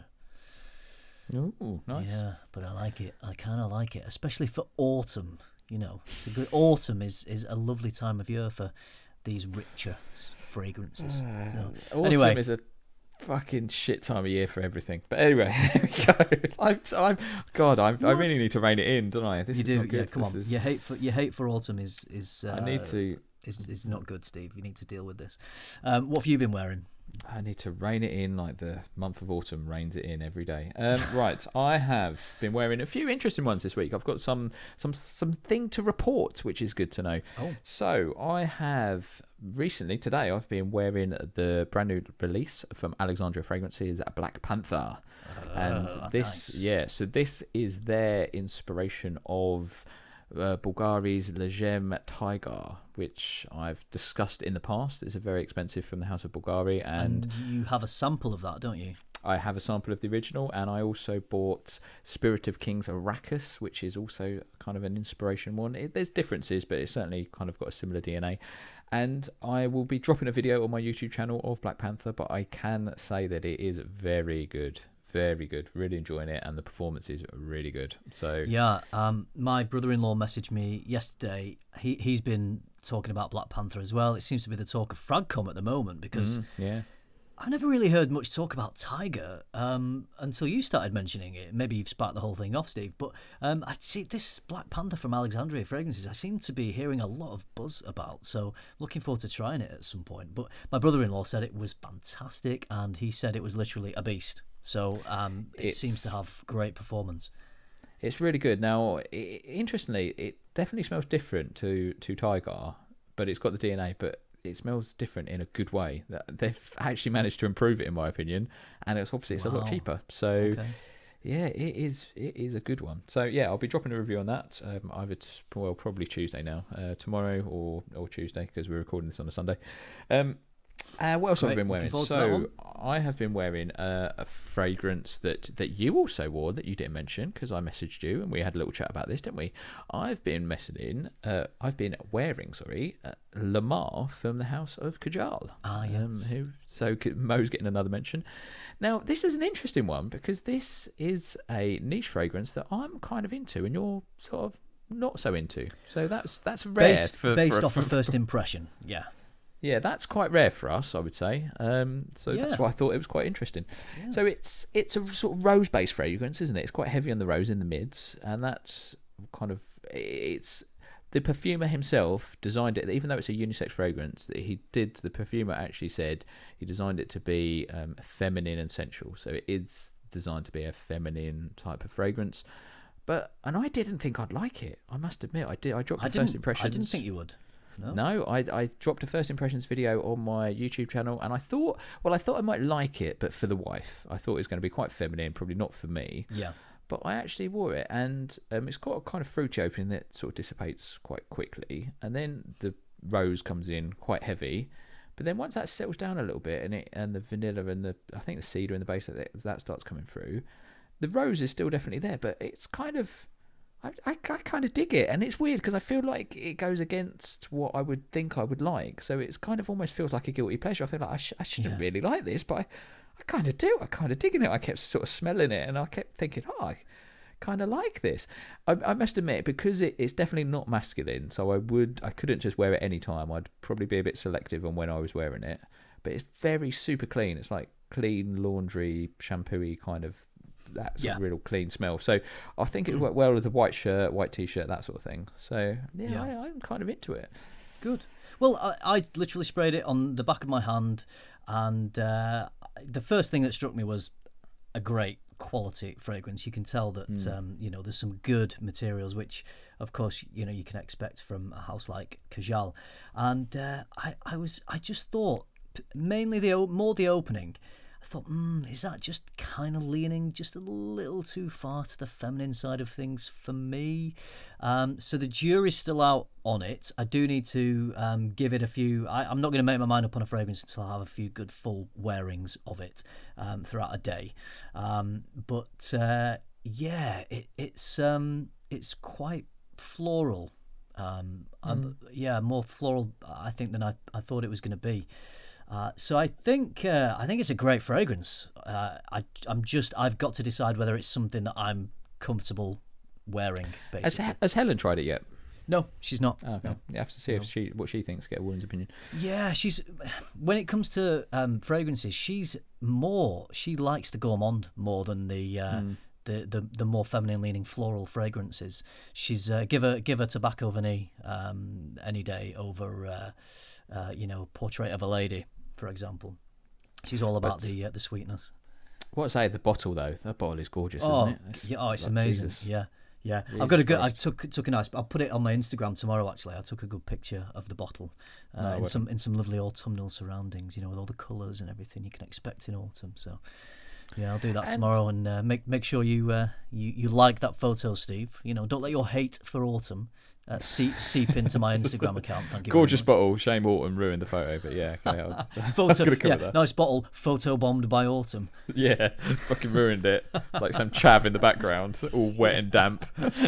Speaker 2: Ooh, nice.
Speaker 1: Yeah, but I like it. I kind of like it, especially for autumn. You know, it's a good autumn is is a lovely time of year for these richer fragrances.
Speaker 2: Uh,
Speaker 1: so,
Speaker 2: autumn
Speaker 1: anyway,
Speaker 2: is a fucking shit time of year for everything. But anyway, here we go. I'm, I'm, God, I'm, I really need to rein it in, don't I? This
Speaker 1: you
Speaker 2: is
Speaker 1: do,
Speaker 2: not good.
Speaker 1: yeah. Come
Speaker 2: This
Speaker 1: on,
Speaker 2: is...
Speaker 1: your hate for your hate for autumn is is. Uh,
Speaker 2: I need to.
Speaker 1: Is is not good, Steve. You need to deal with this. Um, what have you been wearing?
Speaker 2: I need to rein it in like the month of autumn reins it in every day. Um, right, I have been wearing a few interesting ones this week. I've got some some something to report, which is good to know.
Speaker 1: Oh.
Speaker 2: So I have recently, today, I've been wearing the brand new release from Alexandria Fragrances, Black Panther.
Speaker 1: Uh,
Speaker 2: and this,
Speaker 1: nice.
Speaker 2: yeah, so this is their inspiration of Uh, Bulgari's Le Gem Tiger, which I've discussed in the past. It's a very expensive from the House of Bulgari, and,
Speaker 1: and you have a sample of that, don't you?
Speaker 2: I have a sample of the original, and I also bought Spirit of Kings Arrakis, which is also kind of an inspiration one. It, there's differences, but it's certainly kind of got a similar D N A. And I will be dropping a video on my YouTube channel of Black Panther, but I can say that it is very good. Very good, really enjoying it, and the performance is really good. So
Speaker 1: yeah, um, my brother-in-law messaged me yesterday. He he's been talking about Black Panther as well. It seems to be the talk of Fragcom at the moment because
Speaker 2: mm, yeah,
Speaker 1: I never really heard much talk about Tiger um, until you started mentioning it. Maybe you've sparked the whole thing off, Steve. But um, I see this Black Panther from Alexandria Fragrances. I seem to be hearing a lot of buzz about. So looking forward to trying it at some point. But my brother-in-law said it was fantastic, and he said it was literally a beast. So um, it
Speaker 2: It's-
Speaker 1: seems to have great performance.
Speaker 2: It's really good. Now, I interestingly, it definitely smells different to to Tiger, but it's got the D N A, but it smells different in a good way. That they've actually managed to improve it, in my opinion, and it's obviously it's
Speaker 1: Wow.
Speaker 2: a lot cheaper. So.
Speaker 1: Okay.
Speaker 2: Yeah, it is. It is a good one. So yeah, I'll be dropping a review on that. Um, either t- well, probably Tuesday now, uh, tomorrow or or Tuesday because we're recording this on a Sunday. Um, uh, what else have I
Speaker 1: Great,
Speaker 2: been wearing?
Speaker 1: looking forward to that
Speaker 2: So I have been wearing uh, a fragrance that that you also wore that you didn't mention because I messaged you and we had a little chat about this, didn't we? I've been messaging. Uh, I've been wearing. Sorry, uh, Lamar from the House of Kajal.
Speaker 1: Ah, yes.
Speaker 2: Um, who, so Mo's getting another mention. Now, this was an interesting one because this is a niche fragrance that I'm kind of into and you're sort of not so into. So that's that's rare.
Speaker 1: Based,
Speaker 2: for,
Speaker 1: based
Speaker 2: for a,
Speaker 1: off a first impression, yeah.
Speaker 2: Yeah, that's quite rare for us, I would say. Um, so
Speaker 1: Yeah.
Speaker 2: that's why I thought it was quite interesting.
Speaker 1: Yeah.
Speaker 2: So it's it's a sort of rose-based fragrance, isn't it? It's quite heavy on the rose in the mids, and that's kind of it's the perfumer himself designed it. Even though it's a unisex fragrance, that he did. The perfumer actually said he designed it to be um, feminine and sensual. So it is designed to be a feminine type of fragrance. But and I didn't think I'd like it. I must admit, I did. I dropped
Speaker 1: I
Speaker 2: the
Speaker 1: didn't,
Speaker 2: first impressions.
Speaker 1: I didn't think you would. No.
Speaker 2: No, I I dropped a first impressions video on my YouTube channel, and I thought, well, I thought I might like it, but for the wife, I thought it was going to be quite feminine, probably not for me.
Speaker 1: Yeah.
Speaker 2: But I actually wore it, and um, it's got a kind of fruity opening that sort of dissipates quite quickly, and then the rose comes in quite heavy. But then once that settles down a little bit, and it and the vanilla and the I think the cedar in the base that that starts coming through, the rose is still definitely there, but it's kind of I I, I kind of dig it, and it's weird because I feel like it goes against what I would think I would like. So it's kind of almost feels like a guilty pleasure. I feel like I, sh- I shouldn't
Speaker 1: Yeah.
Speaker 2: really like this, but I, I kind of do. I kind of digging it. I kept sort of smelling it, and I kept thinking, oh, I kind of like this. I, I must admit, because it, it's definitely not masculine, so I would I couldn't just wear it any time. I'd probably be a bit selective on when I was wearing it. But it's very super clean. It's like clean laundry, shampooy kind of that sort
Speaker 1: Yeah.
Speaker 2: of real clean smell. So I think it would work well with a white shirt, white t-shirt, that sort of thing. So yeah,
Speaker 1: Yeah.
Speaker 2: I, I'm kind of into it.
Speaker 1: Good. Well, I, I literally sprayed it on the back of my hand, and uh, the first thing that struck me was a great quality fragrance. You can tell that
Speaker 2: Mm.
Speaker 1: um, you know, there's some good materials, which of course you know you can expect from a house like Kajal. And uh, I, I was I just thought p- mainly the o- more the opening. I thought, mm, is that just kind of leaning just a little too far to the feminine side of things for me? Um, so the jury's still out on it. I do need to um, give it a few. I, I'm not going to make my mind up on a fragrance until I have a few good full wearings of it um, throughout a day. Um, but uh, yeah, it, it's um, it's quite floral. Um, um, yeah, more floral, I think, than I, I thought it was going to be. Uh, so I think uh, I think it's a great fragrance. Uh, I I'm just I've got to decide whether it's something that I'm comfortable wearing.
Speaker 2: Has,
Speaker 1: Basically,
Speaker 2: He- has Helen tried it yet?
Speaker 1: no, she's not.
Speaker 2: Oh, okay.
Speaker 1: No.
Speaker 2: You have to see if she what she thinks. Get a woman's opinion.
Speaker 1: Yeah, she's when it comes to um, fragrances, she's more. She likes the gourmand more than the. Uh, The, the, the more feminine leaning floral fragrances. She's uh, give her give her Tobacco Vanille um, any day over uh, uh, you know, Portrait of a Lady, for example. She's all about
Speaker 2: But-
Speaker 1: the uh, the sweetness.
Speaker 2: What I say, the bottle though, that bottle is gorgeous,
Speaker 1: Oh,
Speaker 2: isn't it? It's
Speaker 1: yeah, oh, it's
Speaker 2: like
Speaker 1: amazing.
Speaker 2: Jesus.
Speaker 1: Yeah, yeah.
Speaker 2: Jesus
Speaker 1: I've got a good. I
Speaker 2: Christ.
Speaker 1: took took a nice. I'll put it on my Instagram tomorrow. Actually, I took a good picture of the bottle uh,
Speaker 2: Oh,
Speaker 1: in
Speaker 2: well.
Speaker 1: some in some lovely autumnal surroundings. You know, with all the colours and everything you can expect in autumn. So, yeah, I'll do that
Speaker 2: And-
Speaker 1: tomorrow and uh, make make sure you uh, you you like that photo, Steve. You know, don't let your hate for autumn uh, seep seep into my Instagram account. Thank you. very
Speaker 2: Gorgeous
Speaker 1: much.
Speaker 2: bottle. Shame Autumn ruined the photo, but yeah, okay, I'll,
Speaker 1: Photo,
Speaker 2: gonna come
Speaker 1: yeah,
Speaker 2: with that.
Speaker 1: nice bottle. Photo bombed by autumn.
Speaker 2: yeah, fucking ruined it. Like some chav in the background, all wet and damp.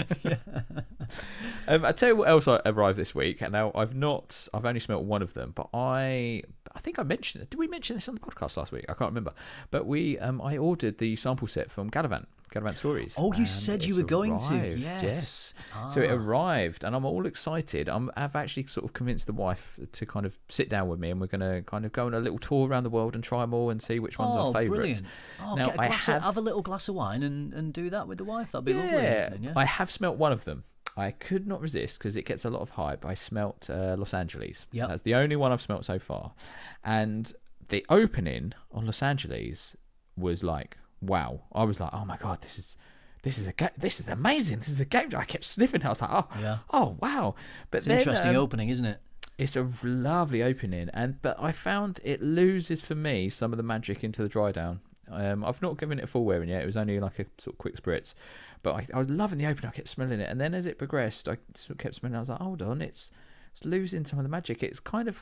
Speaker 2: um, I tell you what else I arrived this week, and now I've not, I've only smelt one of them, but I, I think I mentioned it. Did we mention this on the podcast last week? I can't remember. But we, um, I ordered the sample set from Gallivant. Gallivant Stories.
Speaker 1: Oh, you
Speaker 2: and
Speaker 1: said you
Speaker 2: it's
Speaker 1: were going to.
Speaker 2: arrived,
Speaker 1: Yes.
Speaker 2: So it
Speaker 1: Ah.
Speaker 2: arrived, and I'm all excited. I'm, I've actually sort of convinced the wife to kind of sit down with me, and we're going to kind of go on a little tour around the world and try them all and see which one's
Speaker 1: oh,
Speaker 2: our favourites.
Speaker 1: brilliant. Oh,
Speaker 2: Now,
Speaker 1: get a
Speaker 2: I
Speaker 1: glass
Speaker 2: have-
Speaker 1: of, have a little glass of wine and, and do that with the wife. That'd be lovely.
Speaker 2: Yeah,
Speaker 1: Evening, yeah?
Speaker 2: I have smelt one of them. I could not resist because it gets a lot of hype. I smelt uh, Los Angeles.
Speaker 1: Yep.
Speaker 2: That's the only one I've smelt so far. And the opening on Los Angeles was like, wow. I was like, oh my God, this is this is a ga- this is amazing. This is a game. I kept sniffing. I was like, oh,
Speaker 1: Yeah.
Speaker 2: oh wow. But
Speaker 1: It's an
Speaker 2: then,
Speaker 1: interesting
Speaker 2: um,
Speaker 1: opening, isn't it?
Speaker 2: It's a lovely opening, and but I found it loses for me some of the magic into the dry down. Um, I've not given it a full wearing yet. It was only like a sort of quick spritz, but I, I was loving the opening. I kept smelling it, and then as it progressed, I sort of kept smelling it. I was like, hold on, it's, it's losing some of the magic. It's kind of,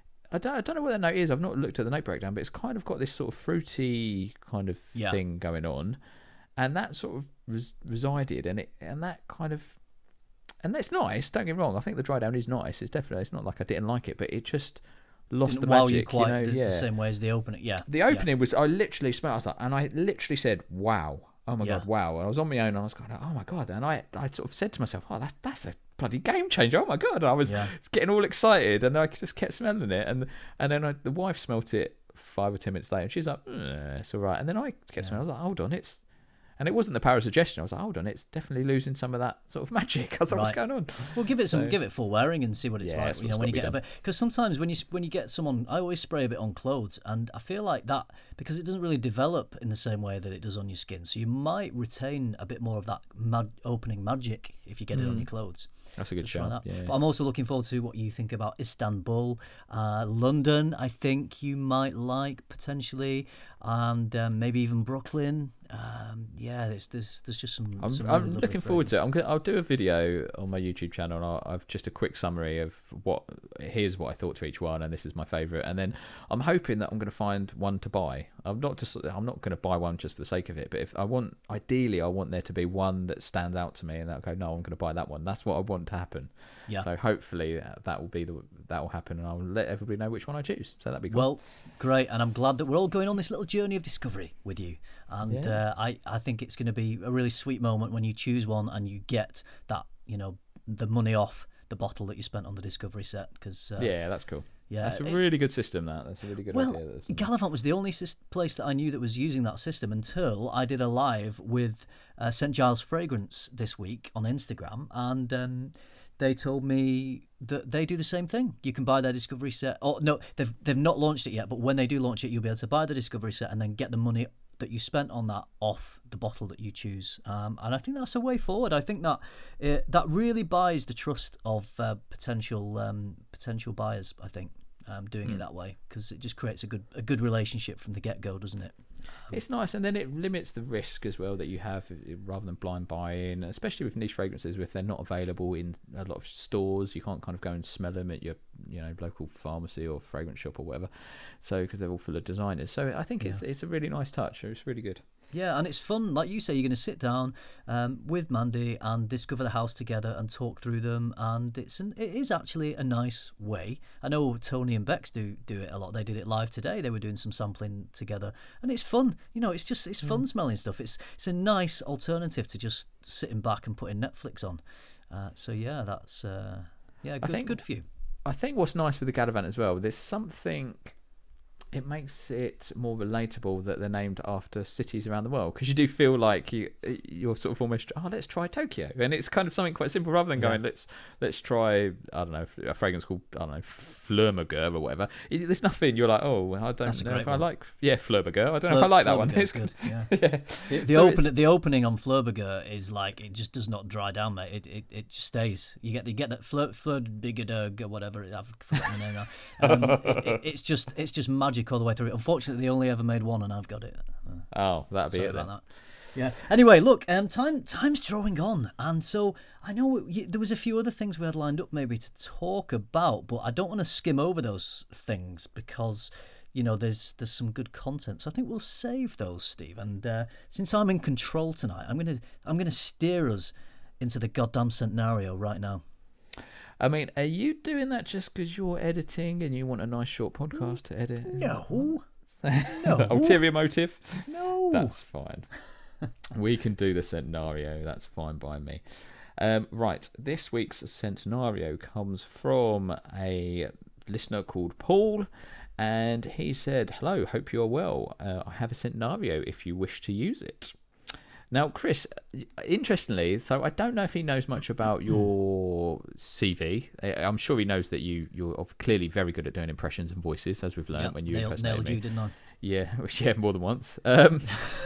Speaker 2: I don't, I don't know what the note is. I've not looked at the note breakdown, but it's kind of got this sort of fruity kind of
Speaker 1: Yeah.
Speaker 2: thing going on, and that sort of res- resided, and it and that kind of. And that's nice. Don't get me wrong. I think the dry down is nice. It's definitely. It's not like I didn't like it, but it just lost
Speaker 1: Didn't
Speaker 2: the
Speaker 1: wow
Speaker 2: magic.
Speaker 1: you quite
Speaker 2: you know?
Speaker 1: the,
Speaker 2: yeah.
Speaker 1: the same way as the opening. Yeah.
Speaker 2: The opening was. I literally smelled. I was like, and I literally said, "Wow! Oh my
Speaker 1: Yeah.
Speaker 2: god! Wow!" And I was on my own. And I was going, "Oh my god!" And I, I sort of said to myself, "Oh, that's that's a bloody game changer! Oh my god!" And I was
Speaker 1: Yeah.
Speaker 2: getting all excited, and I just kept smelling it, and and then I, the wife smelt it five or ten minutes later, and she's like, eh, "It's all right." And then I kept smelling. I was like, "Hold on, it's." And it wasn't the power of suggestion. I was like, hold on, it's definitely losing some of that sort of magic. I was like, what's
Speaker 1: Right.
Speaker 2: going on?
Speaker 1: Well, give it some,
Speaker 2: So-
Speaker 1: give it full wearing and see what it's
Speaker 2: Yeah,
Speaker 1: like.
Speaker 2: that's
Speaker 1: You
Speaker 2: what's
Speaker 1: know, when you
Speaker 2: gotta
Speaker 1: get
Speaker 2: be
Speaker 1: a bit, because sometimes when you when you get someone, I always spray a bit on clothes, and I feel like that because it doesn't really develop in the same way that it does on your skin. So you might retain a bit more of that mag- opening magic if you get it on your clothes.
Speaker 2: That's a good
Speaker 1: Try
Speaker 2: shout.
Speaker 1: that.
Speaker 2: Yeah.
Speaker 1: But I'm also looking forward to what you think about Istanbul, uh, London. I think you might like potentially, and um, maybe even Brooklyn. Um, yeah, there's there's there's just some.
Speaker 2: I'm,
Speaker 1: some
Speaker 2: I'm
Speaker 1: really lovely
Speaker 2: looking forward to it. I'm
Speaker 1: fragrances.
Speaker 2: gonna, I'll do a video on my YouTube channel. And I'll, I've just a quick summary of what here's what I thought to each one, and this is my favourite. And then I'm hoping that I'm going to find one to buy. I'm not just I'm not going to buy one just for the sake of it. But if I want, ideally, I want there to be one that stands out to me, and that go, no, I'm going to buy that one. That's what I want to happen.
Speaker 1: Yeah.
Speaker 2: So hopefully that will be the that will happen, and I'll let everybody know which one I choose. So that'd be cool.
Speaker 1: Well, great, and I'm glad that we're all going on this little journey of discovery with you. And
Speaker 2: Yeah.
Speaker 1: uh, I, I think it's going to be a really sweet moment when you choose one and you get that, you know, the money off the bottle that you spent on the discovery set. Because uh,
Speaker 2: yeah, that's cool.
Speaker 1: yeah,
Speaker 2: That's a
Speaker 1: it-
Speaker 2: really good system. That that's a really good
Speaker 1: well,
Speaker 2: idea. That's-
Speaker 1: Gallivant was the only sys- place that I knew that was using that system until I did a live with uh, Saint Giles Fragrance this week on Instagram, and um, they told me that they do the same thing. You can buy their discovery set. Oh no, they've they've not launched it yet, but when they do launch it, you'll be able to buy the discovery set and then get the money that you spent on that off the bottle that you choose. Um, and I think that's a way forward. I think that uh, that really buys the trust of uh, potential um, potential buyers. I think. Um, doing it that way, because it just creates a good a good relationship from the get go, doesn't it?
Speaker 2: It's nice, and then it limits the risk as well that you have uh, rather than blind buying, especially with niche fragrances. If they're not available in a lot of stores, you can't kind of go and smell them at your you know local pharmacy or fragrance shop or whatever. So because they're all full of designers, so I think it's it's a really nice touch. It's really good.
Speaker 1: Yeah, and it's fun. Like you say, you're going to sit down um, with Mandy and discover the house together and talk through them. And it's an, it is actually a nice way. I know Tony and Bex do do it a lot. They did it live today. They were doing some sampling together, and it's fun. You know, it's just it's fun smelling stuff. It's it's a nice alternative to just sitting back and putting Netflix on. Uh, so yeah, that's uh, yeah, good,
Speaker 2: think-
Speaker 1: good for you.
Speaker 2: I think what's nice with the Gallivant as well, there's something. It makes it more relatable that they're named after cities around the world, because you do feel like you you're sort of almost oh let's try Tokyo, and it's kind of something quite simple rather than going
Speaker 1: Yeah.
Speaker 2: let's let's try I don't know a fragrance called I don't know Flurmager or whatever. It, there's nothing you're like oh I don't
Speaker 1: That's a
Speaker 2: know
Speaker 1: great
Speaker 2: if I
Speaker 1: one.
Speaker 2: like yeah Flurmager I don't know if I like that one.
Speaker 1: Flurberger's
Speaker 2: It's
Speaker 1: good. Yeah.
Speaker 2: yeah.
Speaker 1: The, the
Speaker 2: So
Speaker 1: open
Speaker 2: it's-
Speaker 1: the opening on Flurberger is like it just does not dry down, mate. It it, it just stays. You get you get that Flur Flurberger or whatever. I've forgotten the name now. Um, it, it, it's just it's just magic all the way through. Unfortunately, they only ever made one, and I've got it. Uh,
Speaker 2: Oh, that'd be
Speaker 1: sorry
Speaker 2: it then.
Speaker 1: about that. Yeah. Anyway, look, um, time time's drawing on, and so I know y there was a few other things we had lined up maybe to talk about, but I don't want to skim over those things because you know there's there's some good content. So I think we'll save those, Steve. And uh, since I'm in control tonight, I'm gonna I'm gonna steer us into the goddamn scenario right now.
Speaker 2: I mean, are you doing that just because you're editing and you want a nice short podcast to edit?
Speaker 1: No, no,
Speaker 2: Ulterior motive?
Speaker 1: no.
Speaker 2: That's fine. We can do the scenario. That's fine by me. Um, right. This week's scenario comes from a listener called Paul. And he said, hello, hope you're well. Uh, I have a scenario if you wish to use it. Now, Chris, interestingly, so I don't know if he knows much about your C V. I- I'm sure he knows that you, you're of- clearly very good at doing impressions and voices, as we've learned
Speaker 1: Yep,
Speaker 2: when you
Speaker 1: nailed,
Speaker 2: impersonated
Speaker 1: nailed
Speaker 2: me.
Speaker 1: you, didn't I?
Speaker 2: Yeah, yeah, more than once. Um,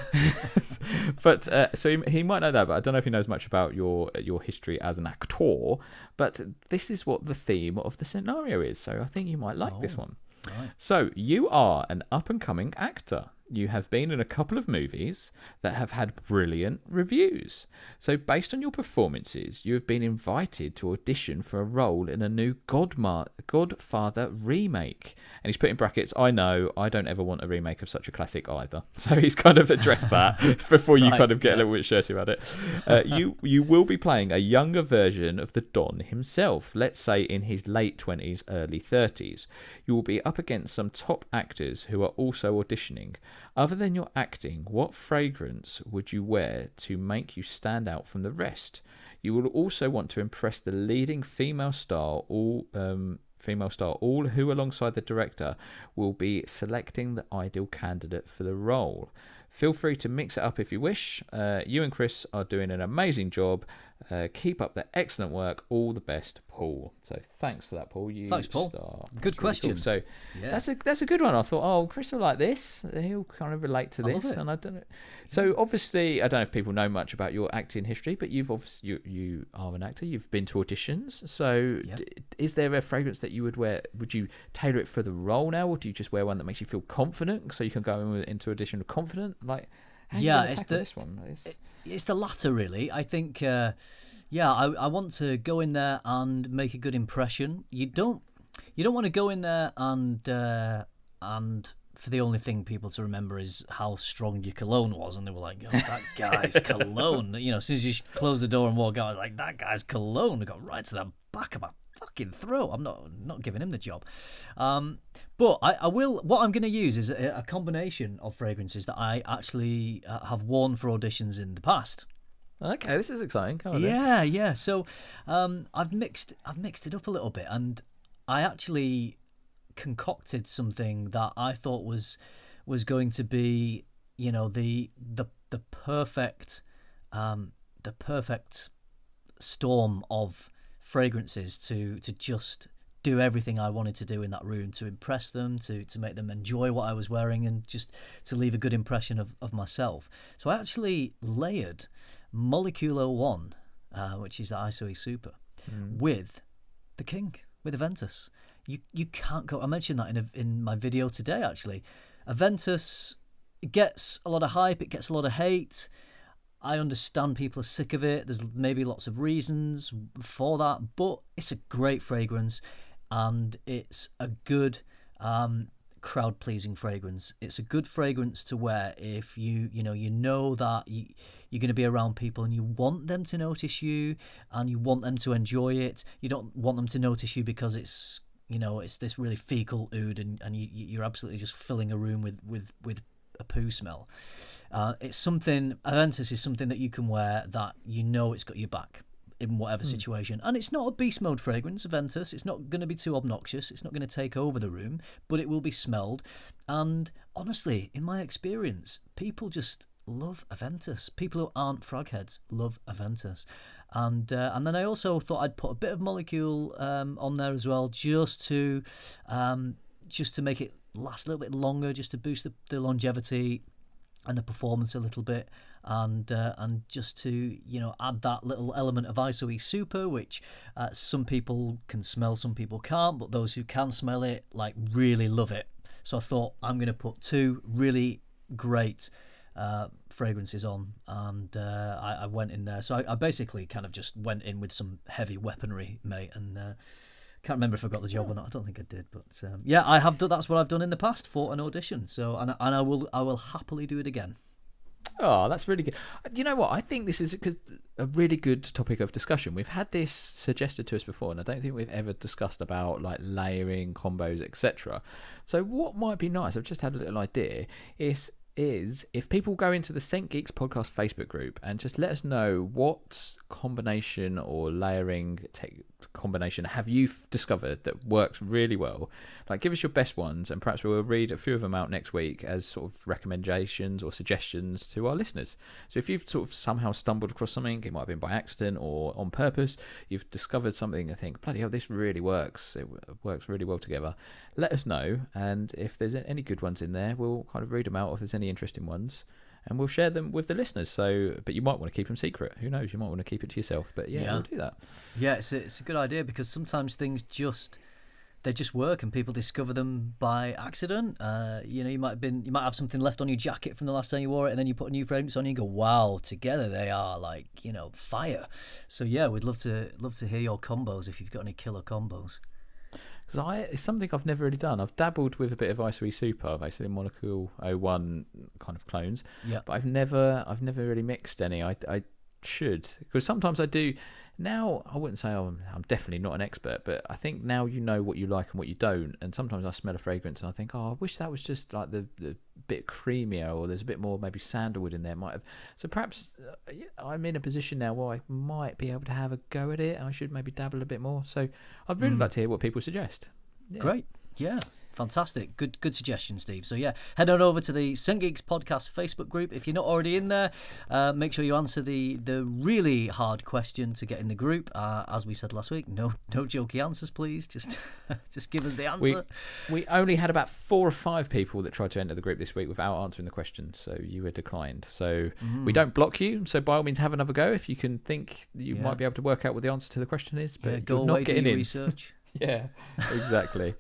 Speaker 2: but uh, so he, he might know that, but I don't know if he knows much about your your history as an actor. But this is what the theme of the scenario is, so I think you might like
Speaker 1: Oh,
Speaker 2: this one.
Speaker 1: right.
Speaker 2: So you are an up and coming actor. You have been in a couple of movies that have had brilliant reviews. So based on your performances, you have been invited to audition for a role in a new Godma- Godfather remake. And he's put in brackets, I know, I don't ever want a remake of such a classic either. So he's kind of addressed that before you
Speaker 1: Right,
Speaker 2: kind of get
Speaker 1: yeah.
Speaker 2: a little bit shirty about it. Uh, you, you will be playing a younger version of the Don himself, let's say in his late twenties, early thirties. You will be up against some top actors who are also auditioning. Other than your acting, what fragrance would you wear to make you stand out from the rest? You will also want to impress the leading female star, all um, female star, all who, alongside the director, will be selecting the ideal candidate for the role. Feel free to mix it up if you wish. Uh, you and Chris are doing an amazing job. Uh, keep up the excellent work. All the best, Paul. So thanks for that, Paul. You
Speaker 1: Thanks, Paul.
Speaker 2: Star.
Speaker 1: Good
Speaker 2: That's really
Speaker 1: question.
Speaker 2: cool. So
Speaker 1: Yeah.
Speaker 2: that's a that's a good one. I thought, oh, Chris will like this. He'll kind of relate to
Speaker 1: I love
Speaker 2: this,
Speaker 1: it.
Speaker 2: and I don't know. So obviously, I don't know if people know much about your acting history, but you've obviously you you are an actor. You've been to auditions. So
Speaker 1: Yeah.
Speaker 2: d- is there a fragrance that you would wear? Would you tailor it for the role now, or do you just wear one that makes you feel confident, so you can go in with, into audition confident? Like, how
Speaker 1: Yeah,
Speaker 2: you gonna
Speaker 1: it's
Speaker 2: tackle
Speaker 1: the-
Speaker 2: this one? It's,
Speaker 1: It's the latter, really. I think, uh, yeah, I, I want to go in there and make a good impression. You don't, you don't want to go in there and uh, and for the only thing people to remember is how strong your cologne was, and they were like, "Oh, that guy's cologne." You know, as soon as you close the door and walk out, I was like, "That guy's cologne." It got right to the back of my fucking throat. I'm not not giving him the job. Um, but I, I will. What I'm going to use is a, a combination of fragrances that I actually uh, have worn for auditions in the past.
Speaker 2: okay, this is exciting. Come on, then.
Speaker 1: Yeah, yeah. So um, I've mixed I've mixed it up a little bit, and I actually concocted something that I thought was was going to be, you know, the the the perfect um, the perfect storm of fragrances to to just do everything I wanted to do in that room, to impress them, to to make them enjoy what I was wearing, and just to leave a good impression of, of myself. So I actually layered Moleculo One, uh, which is the I S O E Super,
Speaker 2: Mm.
Speaker 1: with the King, with Aventus. You you can't go. I mentioned that in a, in my video today. Actually, Aventus gets a lot of hype. It gets a lot of hate. I understand people are sick of it. There's maybe lots of reasons for that, but it's a great fragrance, and it's a good um, crowd-pleasing fragrance. It's a good fragrance to wear if you you know you know that you, you're going to be around people and you want them to notice you and you want them to enjoy it. You don't want them to notice you because it's you know it's this really fecal oud and, and you, you're absolutely just filling a room with with with a poo smell. Uh, it's something, Aventus is something that you can wear that you know it's got your back in whatever situation. And it's not a beast mode fragrance, Aventus. It's not going to be too obnoxious. It's not going to take over the room, but it will be smelled. And honestly, in my experience, people just love Aventus. People who aren't frogheads love Aventus. And uh, and then I also thought I'd put a bit of Molecule um, on there as well, just to um, just to make it last a little bit longer, just to boost the, the longevity and the performance a little bit, and uh, and just to you know add that little element of I S O E Super, which uh, some people can smell, some people can't, but those who can smell it like really love it. So I thought I'm going to put two really great uh, fragrances on, and uh, I, I went in there. So I, I basically kind of just went in with some heavy weaponry, mate, and. Uh, Can't remember if I got the job or not. I don't think I did, but um, yeah, I have done. That's what I've done in the past for an audition. So, and and I will, I will happily do it again.
Speaker 2: Oh, that's really good. You know what? I think this is because a really good topic of discussion. We've had this suggested to us before, and I don't think we've ever discussed about like layering, combos, et cetera. So, what might be nice? I've just had a little idea. Is is if people go into the Scent Geeks podcast Facebook group and just let us know what combination or layering te- combination have you f- discovered that works really well? Like, give us your best ones, and perhaps we'll read a few of them out next week as sort of recommendations or suggestions to our listeners. So if you've sort of somehow stumbled across something, it might have been by accident or on purpose, you've discovered something and think, bloody hell, this really works, it works really well together, let us know. And if there's any good ones in there, we'll kind of read them out if there's any interesting ones, and we'll share them with the listeners. So, but you might want to keep them secret. Who knows? You might want to keep it to yourself. But yeah,
Speaker 1: Yeah.
Speaker 2: we'll do that.
Speaker 1: Yeah, it's a, it's a good idea, because sometimes things just they just work, and people discover them by accident. Uh, you know, you might have been you might have something left on your jacket from the last time you wore it, and then you put a new fragrance on, and you go, wow, together they are like, you know, fire. So yeah, we'd love to love to hear your combos if you've got any killer combos.
Speaker 2: Because I, it's something I've never really done. I've dabbled with a bit of Isoe Super, basically Monocool oh one kind of clones.
Speaker 1: Yeah.
Speaker 2: But I've never, I've never really mixed any. I, I should, because sometimes I do. Now I wouldn't say I'm, I'm definitely not an expert, but I think now you know what you like and what you don't. And sometimes I smell a fragrance and I think, oh, I wish that was just like the, the bit creamier, or there's a bit more maybe sandalwood in there. Might have. So perhaps uh, I'm in a position now where I might be able to have a go at it. I should maybe dabble a bit more. So I'd really
Speaker 1: Mm.
Speaker 2: like to hear what people suggest. Yeah.
Speaker 1: Great. Yeah. Fantastic. Good good suggestion, Steve. So, yeah, head on over to the Scent Geeks Podcast Facebook group. If you're not already in there, uh, make sure you answer the, the really hard question to get in the group. Uh, as we said last week, no no jokey answers, please. Just just give us the answer.
Speaker 2: We, we only had about four or five people that tried to enter the group this week without answering the question, so you were declined. So
Speaker 1: Mm.
Speaker 2: we don't block you, so by all means have another go if you can think that you
Speaker 1: Yeah.
Speaker 2: might be able to work out what the answer to the question is, but
Speaker 1: Yeah, go
Speaker 2: you're
Speaker 1: away,
Speaker 2: not
Speaker 1: do
Speaker 2: getting
Speaker 1: your
Speaker 2: in.
Speaker 1: research.
Speaker 2: Yeah, exactly.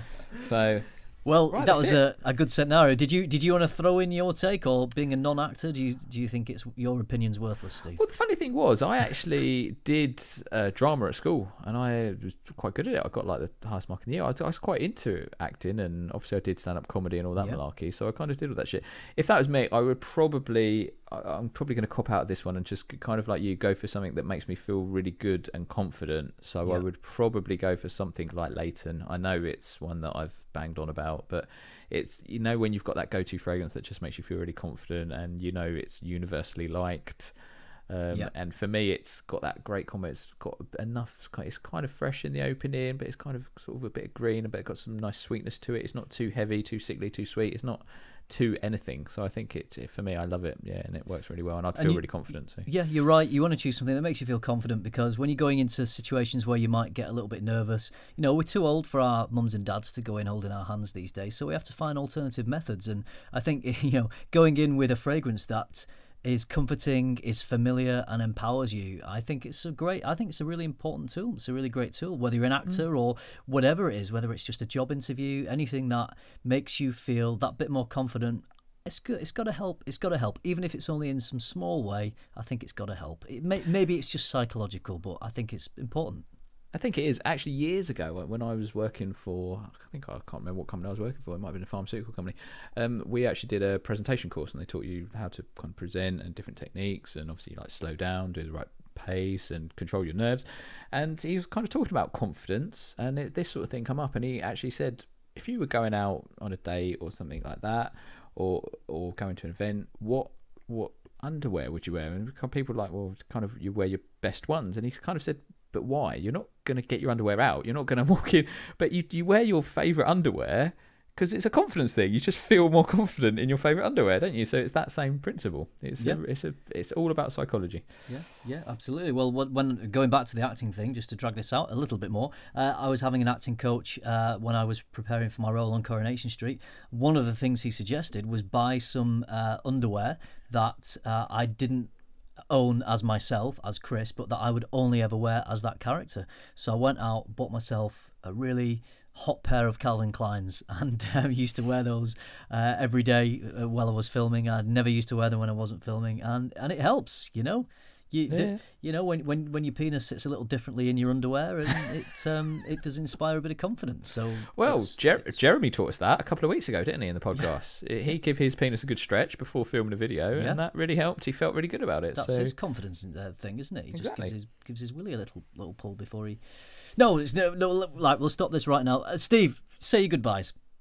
Speaker 2: So
Speaker 1: Well,
Speaker 2: Right,
Speaker 1: that
Speaker 2: that's
Speaker 1: was
Speaker 2: it.
Speaker 1: a, a good scenario. Did you did you want to throw in your take, or being a non-actor, do you do you think it's your opinion's worthless, Steve?
Speaker 2: Well, the funny thing was, I actually did uh, drama at school, and I was quite good at it. I got like the highest mark in the year. I was, I was quite into acting, and obviously I did stand-up comedy and all that
Speaker 1: Yeah.
Speaker 2: malarkey. So I kind of did all that shit. If that was me, I would probably, I- I'm probably going to cop out of this one and just kind of like you, go for something that makes me feel really good and confident. So I
Speaker 1: Yeah.
Speaker 2: would probably go for something like Leighton. I know it's one that I've banged on about, but it's, you know, when you've got that go-to fragrance that just makes you feel really confident, and you know it's universally liked. Um,
Speaker 1: Yeah.
Speaker 2: And for me, it's got that great combo. It's got enough. It's kind of fresh in the opening, but it's kind of sort of a bit of green, but it's got some nice sweetness to it. It's not too heavy, too sickly, too sweet. It's not too anything. So I think it, it for me, I love it. Yeah, and it works really well, and I'd
Speaker 1: And
Speaker 2: feel
Speaker 1: you-
Speaker 2: really confident. So.
Speaker 1: Yeah, you're right. You want to choose something that makes you feel confident, because when you're going into situations where you might get a little bit nervous, you know, we're too old for our mums and dads to go in holding our hands these days, so we have to find alternative methods. And I think, you know, going in with a fragrance that is comforting, is familiar, and empowers you, I think it's a great, I think it's a really important tool. It's a really great tool, whether you're an actor mm. or whatever it is, whether it's just a job interview, anything that makes you feel that bit more confident. It's good. It's got to help. It's got to help, even if it's only in some small way. I think it's got to help. It may, maybe it's just psychological, but I think it's important.
Speaker 2: I think it is. Actually, years ago, when I was working for, I think I can't remember what company I was working for. It might have been a pharmaceutical company. Um, we actually did a presentation course, and they taught you how to kind of present and different techniques, and obviously like slow down, do the right pace, and control your nerves. And he was kind of talking about confidence, and it, this sort of thing come up. And he actually said, if you were going out on a date or something like that, or or going to an event, what what underwear would you wear? And people were like, well, kind of you wear your best ones. And he kind of said, but why? You're not going to get your underwear out. You're not going to walk in, but you you wear your favourite underwear because it's a confidence thing. You just feel more confident in your favourite underwear, don't you? So it's that same principle. It's
Speaker 1: yeah.
Speaker 2: a, it's a it's all about psychology.
Speaker 1: Yeah, yeah, absolutely. Well, when going back to the acting thing, just to drag this out a little bit more, uh, I was having an acting coach uh, when I was preparing for my role on Coronation Street. One of the things he suggested was buy some uh, underwear that uh, I didn't own as myself, as Chris, but that I would only ever wear as that character. So I went out, bought myself a really hot pair of Calvin Kleins, and um, used to wear those uh, every day uh, while I was filming. I never used to wear them when I wasn't filming, and and it helps, you know. You,
Speaker 2: yeah.
Speaker 1: the, you know, when, when when your penis sits a little differently in your underwear, and it um it does inspire a bit of confidence. So
Speaker 2: well,
Speaker 1: it's,
Speaker 2: Jer-
Speaker 1: it's,
Speaker 2: Jeremy taught us that a couple of weeks ago, didn't he? In the podcast, yeah. He gave his penis a good stretch before filming a video, yeah. and that really helped. He felt really good about it.
Speaker 1: That's
Speaker 2: so.
Speaker 1: his confidence uh, thing, isn't it? He
Speaker 2: exactly.
Speaker 1: just gives his gives his willy a little little pull before he. No, it's no no. Like, we'll stop this right now. Uh, Steve, say your goodbyes.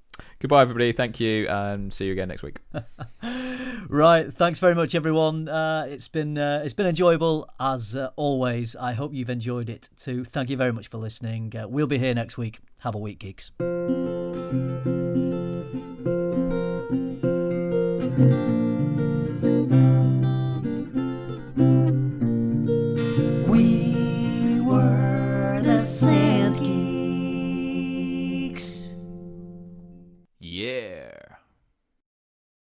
Speaker 2: Goodbye, everybody. Thank you, and see you again next week.
Speaker 1: Right, thanks very much, everyone. Uh, it's been uh, it's been enjoyable as uh, always. I hope you've enjoyed it too. Thank you very much for listening. Uh, we'll be here next week. Have a week, geeks.